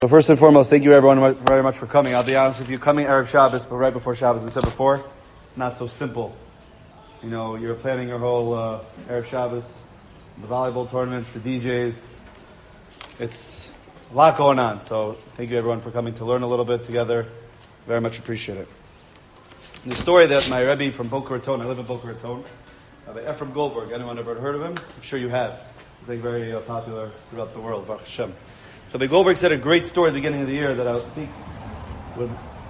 So first and foremost, thank you everyone very much for coming. I'll be honest with you, coming Erev Shabbos, but right before Shabbos, we said before, not so simple. You know, you're planning your whole Erev Shabbos, the volleyball tournament, the DJs. It's a lot going on. So thank you everyone for coming to learn a little bit together. Very much appreciate it. And the story that my Rebbe from Boca Raton, I live in Boca Raton, Rabbi Ephraim Goldberg. Anyone ever heard of him? I'm sure you have. I think very popular throughout the world. Baruch Hashem. So Rabbi Goldberg said a great story at the beginning of the year that I think would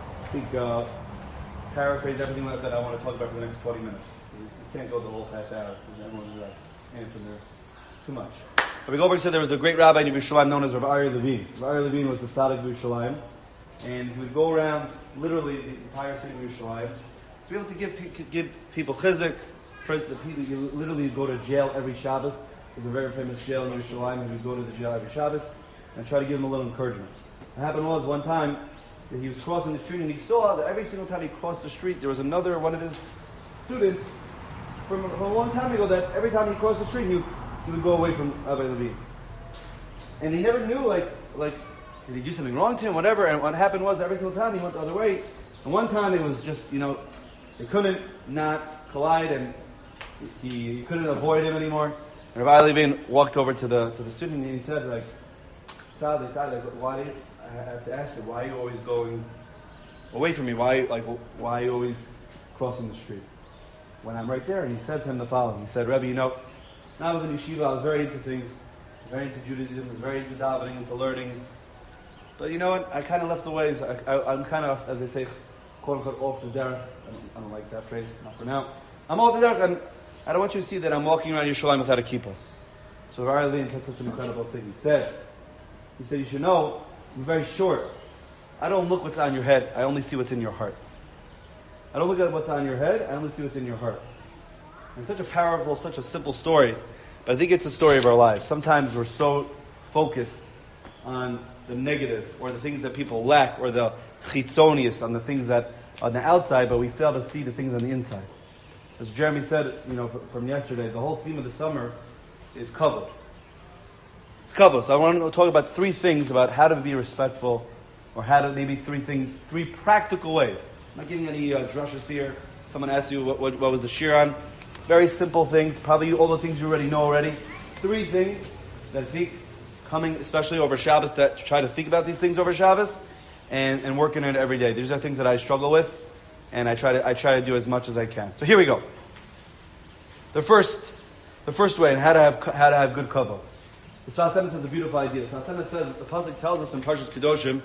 paraphrase everything that I want to talk about for the next 20 minutes. You can't go the whole half hour because everyone's answering there too much. Rabbi Goldberg said there was a great rabbi in Yerushalayim known as Rabbi Aryeh Levine. Rabbi Aryeh Levine was the tzaddik of Yerushalayim, and he would go around literally the entire city of Yerushalayim to be able to give people chizuk. You literally go to jail every Shabbos. There's a very famous jail in Yerushalayim, and you go to the jail every Shabbos and try to give him a little encouragement. What happened was one time that he was crossing the street and he saw that every single time he crossed the street there was another one of his students from a long time ago that every time he crossed the street he would go away from Rabbi Levine. And he never knew like did he do something wrong to him, whatever. And what happened was every single time he went the other way. And one time it was just, they couldn't not collide and he couldn't avoid him anymore. And Rabbi Levine walked over to the student and he said why, I have to ask you, why are you always going away from me? Why are you always crossing the street when I'm right there? And he said to him the following. He said, Rebbe, when I was in yeshiva, I was very into things, very into Judaism, was very into davening, into learning. But you know what? I kind of left the ways. I'm kind of, as they say, quote unquote, off the derech. I don't like that phrase, not for now. I'm off the derech, and I don't want you to see that I'm walking around Yerushalayim without a kippah. So Rabbi Levine said such an incredible thing. He said, you should know, I'm very short. I don't look what's on your head. I only see what's in your heart. I don't look at what's on your head. I only see what's in your heart. And such a powerful, such a simple story. But I think it's a story of our lives. Sometimes we're so focused on the negative or the things that people lack or the chitzonius, on the things that are on the outside, but we fail to see the things on the inside. As Jeremy said, from yesterday, the whole theme of the summer is kavod. It's kavod. So I want to talk about three things about how to be respectful, or how to maybe three practical ways. I'm not getting any drushes here. Someone asked you what was the shir on. Very simple things, probably all the things you already know already. Three things that I think coming, especially over Shabbos, to try to think about these things over Shabbos and work in it every day. These are things that I struggle with, and I try to do as much as I can. So here we go. The first way, and how to have good kavod. The Sfas Emes has a beautiful idea. The Sfas Emes says, the pasuk tells us in Parshas Kedoshim,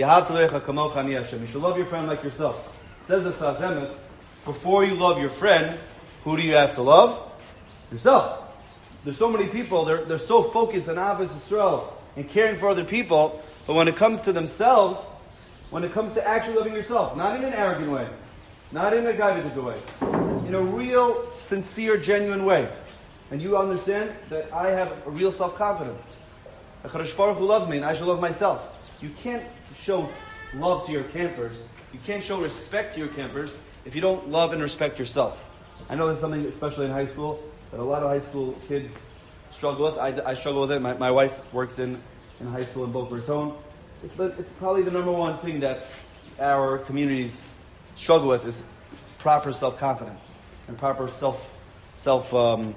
you should love your friend like yourself. It says the Sfas Emes, before you love your friend, who do you have to love? Yourself. There's so many people, they're so focused on Ahavas Yisrael and caring for other people, but when it comes to themselves, when it comes to actually loving yourself, not in an arrogant way, not in a gaivitic way, in a real, sincere, genuine way. And you understand that I have a real self-confidence. HaKadosh Baruch Hu loves me and I should love myself. You can't show love to your campers. You can't show respect to your campers if you don't love and respect yourself. I know that's something, especially in high school, that a lot of high school kids struggle with. I struggle with it. My wife works in high school in Boca Raton. It's probably the number one thing that our communities struggle with is proper self-confidence and proper self-perception.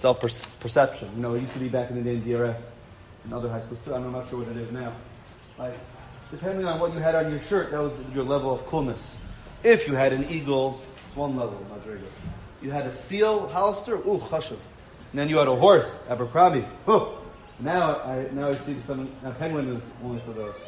It used to be back in the day in DRS and other high schools too. I'm not sure what it is now. Depending on what you had on your shirt, that was your level of coolness. If you had an eagle, it's one level, Madrigal. You had a seal, Hollister, chashuv. And then you had a horse, Abercrombie. Now I see penguin is only for the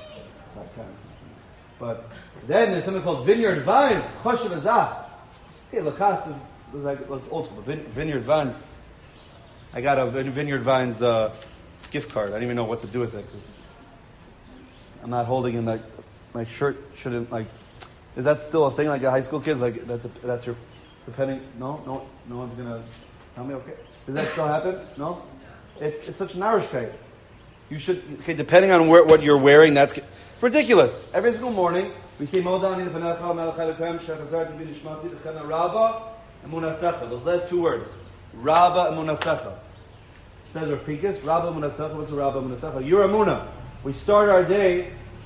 but then there's something called Vineyard Vines, chashuv azach. Okay, Lacoste is like old school. Vineyard Vines. I got a Vineyard Vines gift card. I don't even know what to do with it. I'm not holding in my shirt shouldn't Is that still a thing? Like a high school kids, that's your depending. No one's gonna tell me. Okay, does that still happen? No, it's such narishkeit. You should depending on what you're wearing. That's ridiculous. Every single morning we say Modani Lefanecha Melech Elokim Shechazar Tibin Nishmati L'Chena Rabba Emunasecha. Those last two words, Rabba Emunasecha. Says Rapikas, Rabba Emunasecha. What's a Rabba Emunasecha? You're Emuna. We start our day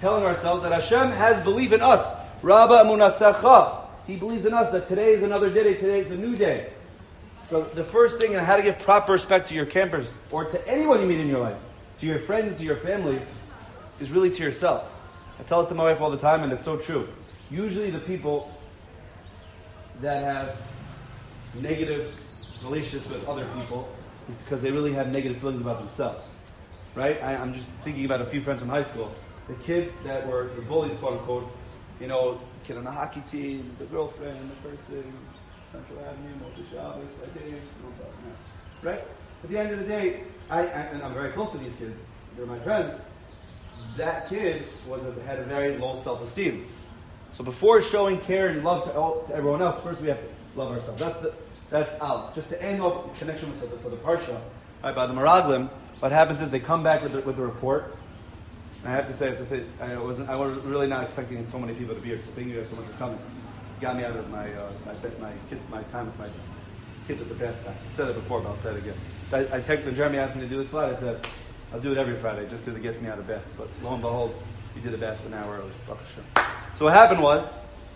telling ourselves that Hashem has belief in us. Rabba Emunasecha. He believes in us that today is another day, today is a new day. So the first thing on how to give proper respect to your campers, or to anyone you meet in your life, to your friends, to your family, is really to yourself. I tell this to my wife all the time, and it's so true. Usually the people that have negative relationships with other people is because they really have negative feelings about themselves. Right? I'm just thinking about a few friends from high school. The kids that were the bullies, quote unquote, you know, kid on the hockey team, the girlfriend, the person, Central Avenue, multi-Shabbos, right? At the end of the day, and I'm very close to these kids, they're my friends, that kid had a very low self-esteem. So before showing care and love to everyone else, first we have to love ourselves. That's out. Just to end off connection with the Parsha, right, by the Meraglim, what happens is they come back with the report. And I have to say, I was really not expecting so many people to be here. So thank you guys so much for coming. Got me out of my time with my kids at the bath time. I said it before, but I'll say it again. I texted when Jeremy asked me to do this slide. I said, I'll do it every Friday just because it gets me out of bed. But lo and behold, we did the bath an hour early. So what happened was,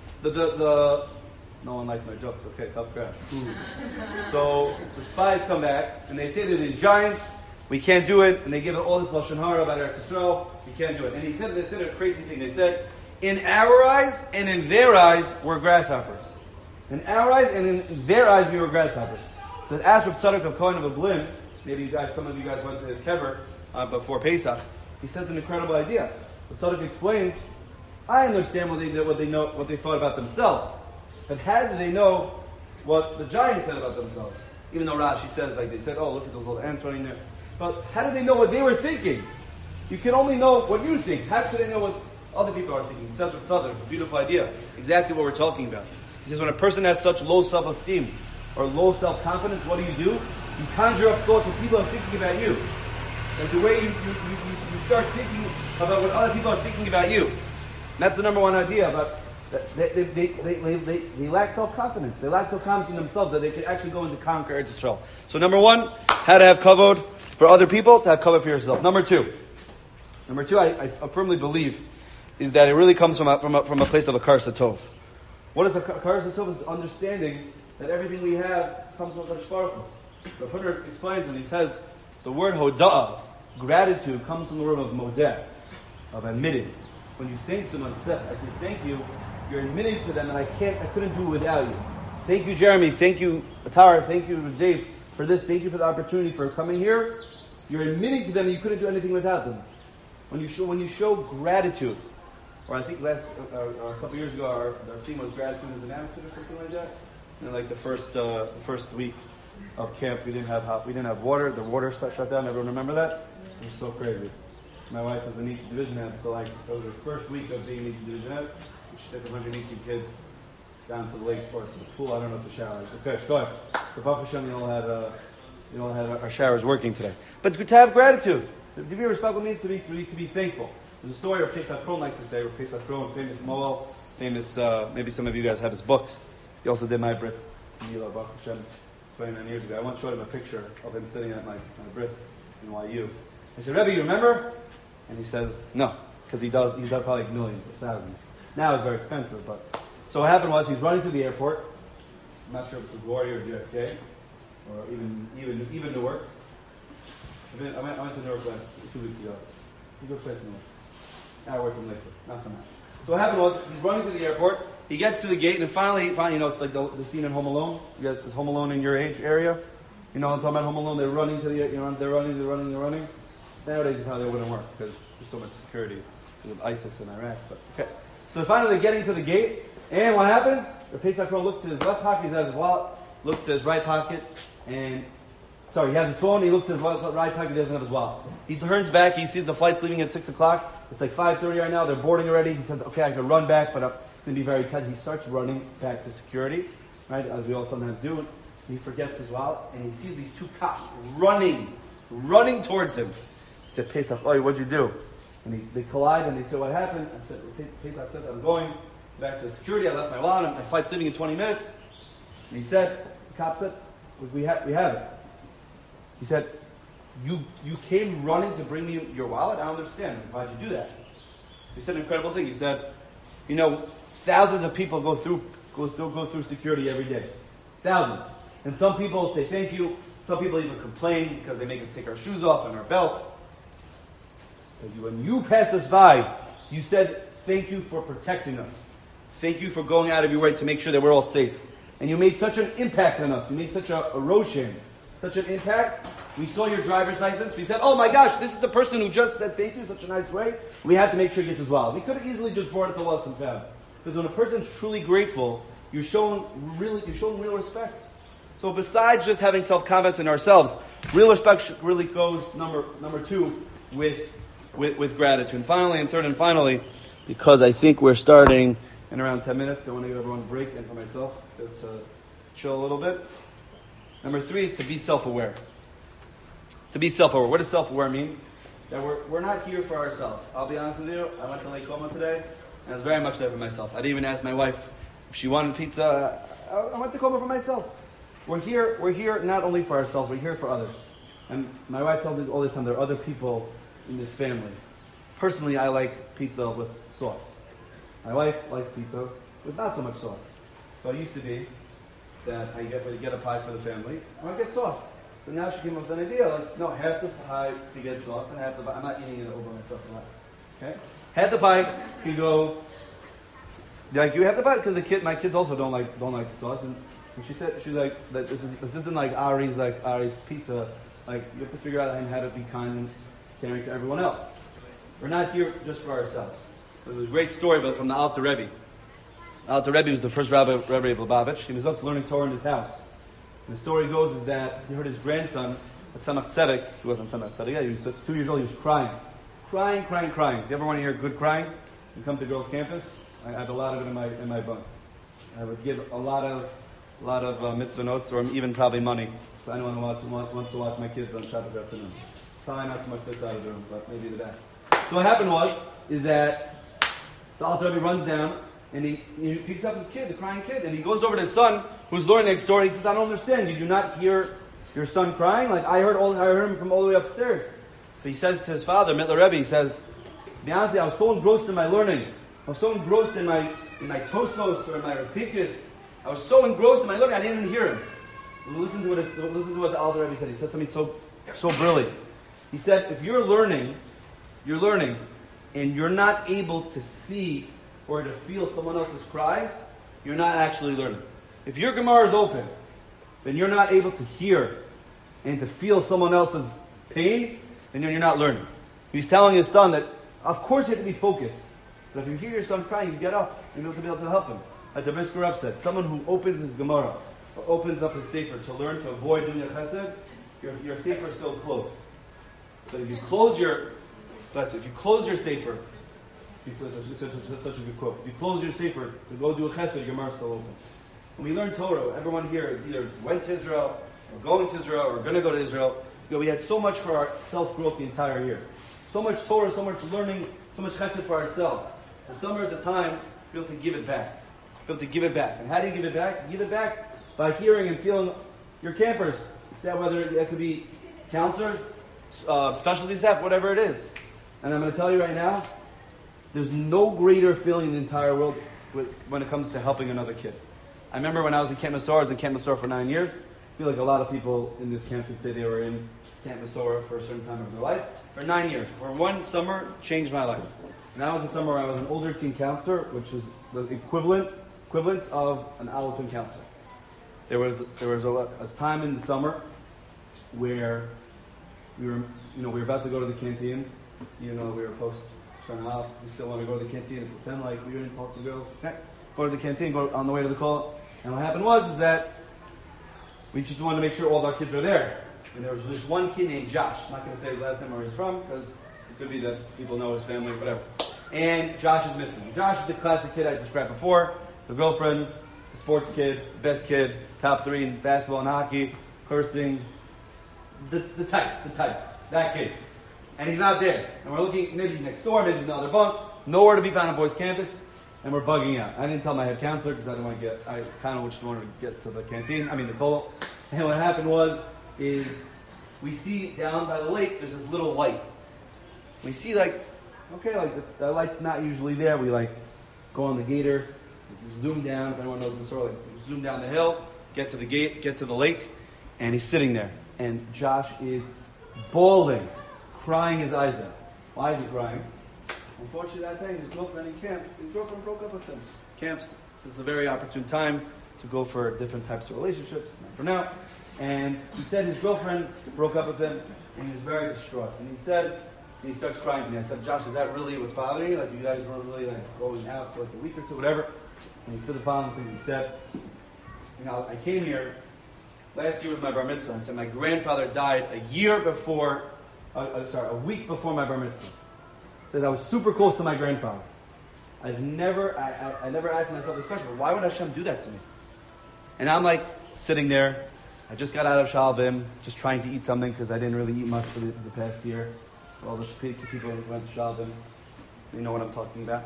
no one likes my jokes. Okay, tough crowd. So the spies come back and they say to these giants, we can't do it, and they give it all this Lashon Hara about Eretz Yisrael, we can't do it. And they said a crazy thing. They said, in our eyes and in their eyes, we're grasshoppers. In our eyes and in their eyes, we were grasshoppers. So it asked Rav Tzadok of Cohen of Ablin, maybe some of you guys went to his kever before Pesach. He says an incredible idea. Rav Tzadok explains, I understand what they thought about themselves, but how did they know what the giants said about themselves? Even though Rashi says, like they said, oh, look at those little ants running there. But how did they know what they were thinking? You can only know what you think. How could they know what other people are thinking? He says Rav Tzadok, a beautiful idea. Exactly what we're talking about. He says when a person has such low self-esteem or low self-confidence, what do? You conjure up thoughts of people are thinking about you. Like the way you start thinking about what other people are thinking about you. And that's the number one idea about they lack self-confidence. They lack self-confidence in themselves that they could actually go into conquer Eretz Yisrael. So number one, how to have kavod for other people, to have kavod for yourself. Number two, I firmly believe is that it really comes from a place of a karas hatov. What is a karas hatov? Is understanding that everything we have comes from Kadosh Baruch Hu. The Hudder explains, and he says the word hoda'ah, gratitude, comes from the word of modeh, of admitting. When you thank someone, I say thank you. You're admitting to them that I couldn't do it without you. Thank you, Jeremy. Thank you, Atara. Thank you, Dave, for this. Thank you for the opportunity for coming here. You're admitting to them that you couldn't do anything without them. When you show gratitude, or I think a couple years ago, our theme was gratitude as an attitude or something like that. And like the first week of camp, we didn't have water. The water shut down. Everyone remember that? It was so crazy. My wife was an ET division head, so like it was her first week of being ET division head. She took 100 ET kids down to the lake or to the pool. I don't know if the shower is. Okay, go ahead. For Baruch Hashem, you all had our showers working today. But to have gratitude, to be respectful means to be thankful. There's a story of Pesach Kron likes to say. Where Pesach Kron, famous Moel, famous. Maybe some of you guys have his books. He also did my bris, Mila Baruch Hashem, 29 years ago. I once showed him a picture of him sitting at my bris in YU. I said, Rebbe, you remember? And he says, no, because he's done probably millions or thousands. Now it's very expensive, but... So what happened was, he's running through the airport. I'm not sure if it's LaGuardia or JFK, or even Newark. I went to Newark 2 weeks ago. It's a good place in Newark. Now I work in Lakewood, not so much. So what happened was, he's running through the airport, he gets to the gate, and finally, it's like the scene in Home Alone. You guys, is Home Alone in your age area? You know what I'm talking about, Home Alone? They're running to they're running. Nowadays, it probably wouldn't work because there's so much security because of ISIS in Iraq. But okay, so finally they're getting to the gate, and what happens? The Pesach Kron looks to his left pocket, he has his wallet, looks to his right pocket, he has his phone, he looks to his right pocket, he doesn't have his wallet. He turns back, he sees the flight's leaving at 6 o'clock. It's like 5:30 right now, they're boarding already. He says, okay, I can run back, but it's going to be very tight. He starts running back to security, right, as we all sometimes do. And he forgets his wallet, and he sees these two cops running towards him. He said, Pesach, what'd you do? And they collide, and they say, what happened? I said, Pesach said, I'm going back to security. I left my wallet. My flight's leaving in 20 minutes. And he said, the cop said, we have it. He said, you came running to bring me your wallet? I don't understand. Why'd you do that? He said an incredible thing. He said, thousands of people go through security every day. Thousands. And some people say thank you. Some people even complain because they make us take our shoes off and our belts. But when you passed us by, you said thank you for protecting us. Thank you for going out of your way to make sure that we're all safe. And you made such an impact on us. You made such a roshan, such an impact. We saw your driver's license. We said, oh my gosh, this is the person who just said thank you in such a nice way. We had to make sure he gets his wallet. We could have easily just brought it to Lost and Found. Because when a person's truly grateful, you're showing real respect. So besides just having self-confidence in ourselves, real respect really goes number two with gratitude. And finally, and third and finally, because I think we're starting in around 10 minutes, I want to give everyone a break and for myself, just to chill a little bit. Number three is to be self-aware. To be self-aware. What does self-aware mean? That we're not here for ourselves. I'll be honest with you, I went to Lake Como today, and I was very much there for myself. I didn't even ask my wife if she wanted pizza. I went to Como for myself. We're here not only for ourselves, we're here for others. And my wife tells me all the time, there are other people in this family. Personally, I like pizza with sauce. My wife likes pizza with not so much sauce. So it used to be that I get a pie for the family, and I get sauce. So now she came up with an idea, like, no, half the pie can get sauce, and half the pie, I'm not eating it over myself. Okay? Half the pie can go, like, you have the pie, because my kids also don't like the sauce, and she said, she's like, that this isn't like Ari's pizza, like, you have to figure out how to be kind and caring to everyone else. We're not here just for ourselves. There's a great story from the Alter Rebbe. Alter Rebbe was the first Rebbe of Lubavitch. He was up learning Torah in his house. And the story goes is that he heard his grandson at Tzemach Tzedek. He wasn't Tzemach Tzedek yet. He was 2 years old. He was crying. Crying. If you ever want to hear good crying, you come to girls' campus. I have a lot of it in my bunk. I would give a lot of mitzvah notes, or even probably money, to anyone who wants to watch my kids on Shabbat afternoon. Probably not so much this side of the room, but maybe the back. So what happened is that the Alter Rebbe runs down, and he picks up his kid, the crying kid, and he goes over to his son, who's learning next door. He says, I don't understand. You do not hear your son crying? Like, I heard him from all the way upstairs. So he says to his father, Mittler Rebbe, he says, to be honest with you, I was so engrossed in my learning. I was so engrossed in my Tosfos or in my Rapikas. I was so engrossed in my learning, I didn't even hear him. Listen to what the Alter Rebbe said. He said something so brilliant. He said, if you're learning, and you're not able to see or to feel someone else's cries, you're not actually learning. If your Gemara is open, then you're not able to hear and to feel someone else's pain, then you're not learning. He's telling his son that, of course you have to be focused, but if you hear your son crying, you get up and you'll be able to help him. Like the Brisker Rav said, someone who opens his Gemara, or opens up his Sefer to learn to avoid Dunya Chesed, your Sefer is still closed. But if you close your Sefer, such a good quote. If you close your Sefer to go do a Chesed, your Gemara is still open. When we learn Torah, everyone here either went to Israel, or going to Israel, or going to go to Israel. We had so much for our self-growth the entire year. So much Torah, so much learning, so much Chesed for ourselves. The summer is a time to be able to give it back. And how do you give it back? You give it back by hearing and feeling your campers. Whether it could be counselors, specialty staff, whatever it is. And I'm going to tell you right now, there's no greater feeling in the entire world when it comes to helping another kid. I remember when I was in Camp Mesorah, I was in Camp Mesorah for 9 years. I feel like a lot of people in this camp could say they were in Camp Mesorah for a certain time of their life. For 9 years. For one summer, changed my life. And that was the summer where I was an older teen counselor, which is the equivalence of an Alefin counselor. There was a time in the summer where we were about to go to the canteen. We were post Shana. We still want to go to the canteen and pretend like we didn't talk to girls. Okay. Go to the canteen, go on the way to the call. And what happened was that we just wanted to make sure all our kids are there. And there was this one kid named Josh. I'm not going to say his last name or where he's from, because it could be that people know his family or whatever. And Josh is missing. Josh is the classic kid I described before. The girlfriend, the sports kid, best kid, top 3 in basketball and hockey, cursing. The type. That kid. And he's not there. And we're looking, maybe he's next door, maybe he's in another bunk. Nowhere to be found on boys' campus. And we're bugging out. I didn't tell my head counselor because I kind of just wanted to get to the kollel. And what happened is we see down by the lake, there's this little light. We see like okay, like the light's not usually there. We like go on the gator, zoom down. If anyone knows the story, like, zoom down the hill, get to the gate, get to the lake, and he's sitting there. And Josh is bawling, crying his eyes out. Why is he crying? Unfortunately, that day, his girlfriend in camp, his girlfriend broke up with him. Camps is a very opportune time to go for different types of relationships, not for now. And he said his girlfriend broke up with him, and he was very distraught. And he starts crying to me. I said, Josh, is that really what's bothering you? Like, you guys weren't really like going out for like a week or two, whatever. And he said the following thing. He said, I came here last year with my bar mitzvah. I said, my grandfather died a week before my bar mitzvah. He said, I was super close to my grandfather. I never asked myself this question, why would Hashem do that to me? And I'm like, sitting there, I just got out of Shalvim, just trying to eat something because I didn't really eat much for the past year. All the people who went to Shalvim, you know what I'm talking about.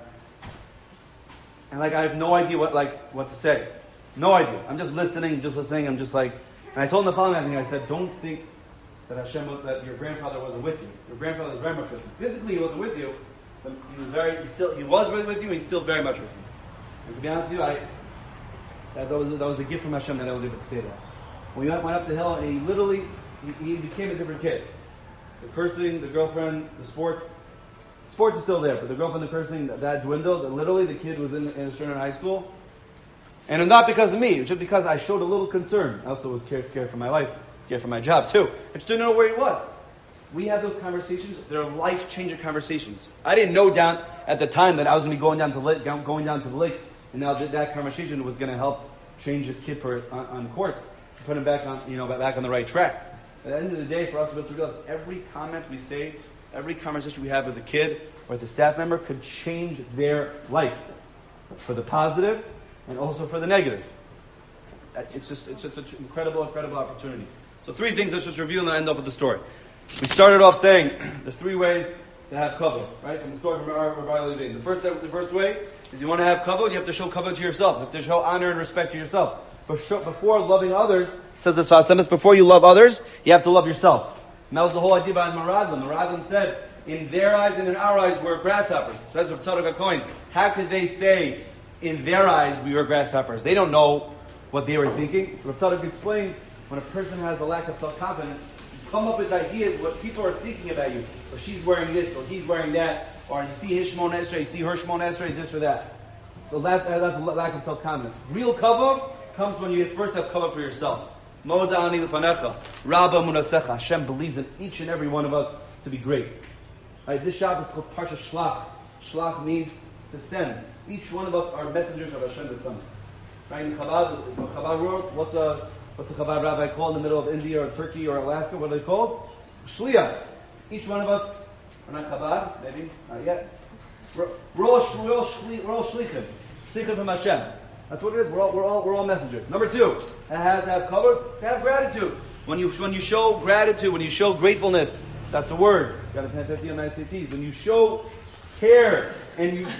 And like, I have no idea what to say. No idea. I'm just listening. I'm just like, and I told him the following thing. I said, don't think that that your grandfather wasn't with you. Your grandfather was very much with you. Physically, he wasn't with you, but he was really with you, and he's still very much with you. And to be honest with you, that was a gift from Hashem that I was able to say that. When we went up the hill, and he became a different kid. The cursing, the girlfriend, the sports is still there, but the girlfriend, the cursing, that dwindled. Literally, the kid was in a student high school. And not because of me, just because I showed a little concern. I also was scared for my life, scared for my job too. I just didn't know where he was. We have those conversations. They're life-changing conversations. I didn't know down at the time that I was going to be going down to the lake, and now that conversation was going to help change this kid on course, put him back on the right track. At the end of the day, for us to be able to realize every comment we say, every conversation we have with a kid or with a staff member could change their life for the positive and also for the negative. It's just an incredible opportunity. So 3 things, let's just review and then end off with the story. We started off saying there's 3 ways to have kavod, right? From the story from Rabbi Levine. The first way is you want to have kavod, you have to show kavod to yourself. You have to show honor and respect to yourself. Before loving others, says this Vasemis, before you love others, you have to love yourself. And that was the whole idea behind Maradlan. Maradlan said, in their eyes and in our eyes, we're grasshoppers. So that's what Tzadok HaKohen. How could they say, in their eyes, we were grasshoppers? They don't know what they were thinking. Rav Tzadok explains, when a person has a lack of self-confidence, you come up with ideas what people are thinking about you. Or she's wearing this, or he's wearing that, or you see his Shmon Esrei, you see her Shmon Esrei, this or that. So that's a lack of self-confidence. Real kavod comes when you first have kavod for yourself. Moda'ani l'fanecha, Rabba munasecha. Hashem believes in each and every one of us to be great. Right, this Shabbat is called Parsha Shlach. Shlach means to send. Each one of us are messengers of Hashem to send. Right, in Chabad world, what's a Chabad rabbi called in the middle of India or Turkey or Alaska? What are they called? Shliach. Each one of us, we're not Chabad, maybe, not yet. We're all shlichim. Shlichim from Hashem. That's what it is. We're all messengers. Number 2, to have kavod, to have gratitude. When you show gratitude, when you show gratefulness, that's a word. You got a 1050 on the SATs. When you show care and you're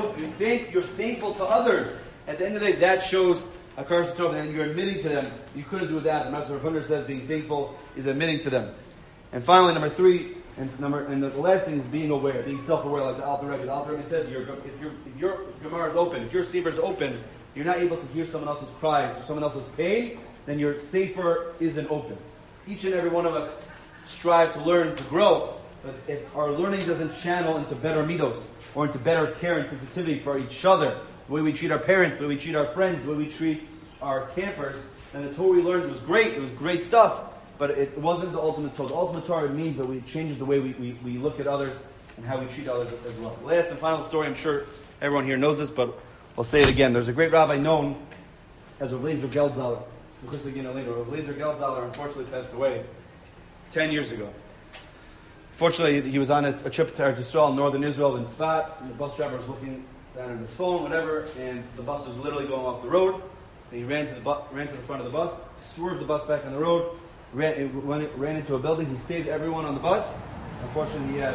thankful to others, at the end of the day, that shows a Hakaras Tov, and you're admitting to them. You couldn't do that. The Master of Hundred says being thankful is admitting to them. And finally, number 3, and the last thing is being aware, being self-aware, like the Alter Rebbe. The Alter Rebbe said, if your Gemara is open, if your Sefer is open, you're not able to hear someone else's cries or someone else's pain, then your Sefer isn't open. Each and every one of us strive to learn, to grow, but if our learning doesn't channel into better midos, or into better care and sensitivity for each other, the way we treat our parents, the way we treat our friends, the way we treat our campers, then the Torah we learned was great, it was great stuff, but it wasn't the ultimate Torah. The ultimate Torah means that it changes the way we look at others and how we treat others as well. Last and final story, I'm sure everyone here knows this, but I'll say it again. There's a great rabbi known as Rav Lezer Geldzaler. Rav Lezer Geldzaler unfortunately passed away 10 years ago. Fortunately, he was on a trip to Eretz Yisrael, northern Israel, in Tzfat, and the bus driver was looking down at his phone, whatever, and the bus was literally going off the road. And he ran to the front of the bus, swerved the bus back on the road, ran into a building. He saved everyone on the bus. Unfortunately, he had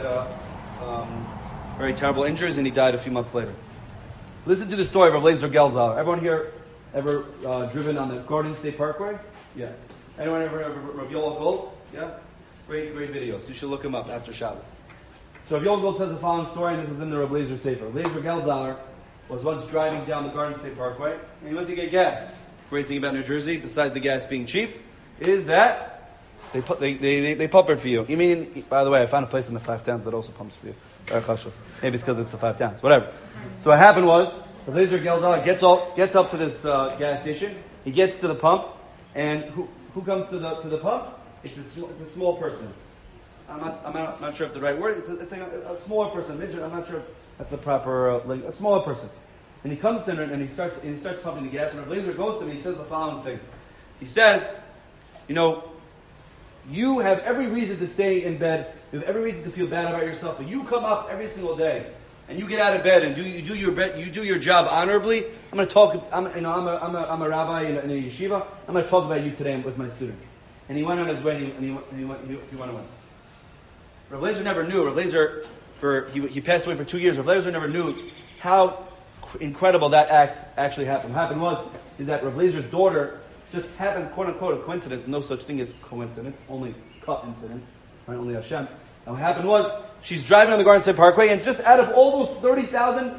very terrible injuries, and he died a few months later. Listen to the story of Rav Lezer Geldzaler. Everyone here ever driven on the Garden State Parkway? Yeah. Anyone ever Rav Yoel Gold? Yeah. Great videos. You should look him up after Shabbos. So Rav Yoel says the following story, and this is in the Rav Lezer Sefer. Lezer Geldzahler was once driving down the Garden State Parkway, and he went to get gas. The great thing about New Jersey, besides the gas being cheap, is that they pump it for you. You mean, by the way, I found a place in the Five Towns that also pumps for you. Maybe it's because it's the Five Towns. Whatever. So what happened was, Rav Lezer Geldzahler gets up to this gas station. He gets to the pump, and who comes to the pump? It's a small person. I'm not sure if the right word. It's a smaller person. I'm not sure if that's the proper a smaller person. And he comes in and he starts pumping the gas. And Rav Lezer goes to him and he says the following thing. He says, you have every reason to stay in bed. You have every reason to feel bad about yourself. But you come up every single day and you get out of bed and you do your job honorably. I'm going to talk. I'm a rabbi in a yeshiva. I'm going to talk about you today with my students. And he went on his way and he went away. Rav Lezer never knew. Rav Lezer, he passed away for 2 years. Rav Lezer never knew how incredible that act actually happened. What happened is that Rav Lezer's daughter just happened, quote unquote, a coincidence. No such thing as coincidence, only coincidence, right? Only Hashem. And what happened was she's driving on the Garden State Parkway, and just out of all those 30,000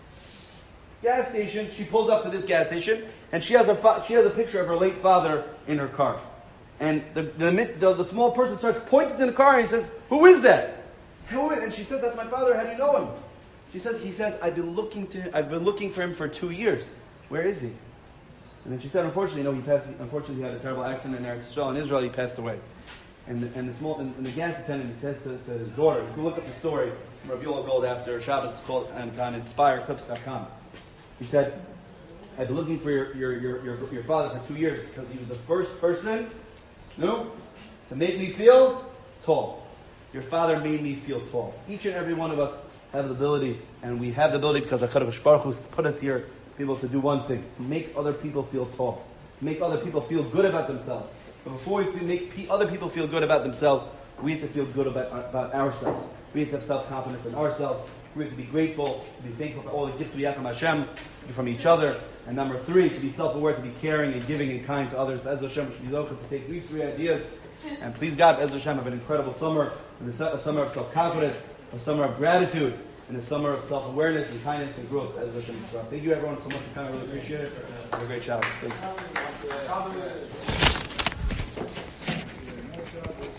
gas stations, she pulls up to this gas station, and she has a picture of her late father in her car. And the small person starts pointing to the car and he says, "Who is that?" And she says, "That's my father. How do you know him?" He says, I've been looking for him for 2 years. Where is he? And then she said, unfortunately, he passed. Unfortunately, he had a terrible accident in Eretz Yisrael. In Israel, he passed away. And the gas attendant, he says to his daughter, you can look up the story from Rav Yoel Gold after Shabbos. It's called on InspireClips.com. He said, "I've been looking for your father for 2 years because he was the first person." No, to make me feel tall. Your father made me feel tall. Each and every one of us have the ability, and we have the ability because HaKadosh Baruch Hu put us here to be able to do one thing: to make other people feel tall, to make other people feel good about themselves. But before we make other people feel good about themselves, we have to feel good about ourselves. We have to have self-confidence in ourselves. We have to be grateful, to be thankful for all the gifts we have from Hashem, from each other. And number 3, to be self-aware, to be caring and giving and kind to others. Be'ez Hashem, should be local to take these 3 ideas. And please God, Be'ez Hashem, have an incredible summer. A summer of self-confidence, a summer of gratitude, and a summer of self-awareness and kindness and growth. Be'ez Hashem. Thank you everyone so much for coming. I really appreciate it. Have a great shout. Thank you.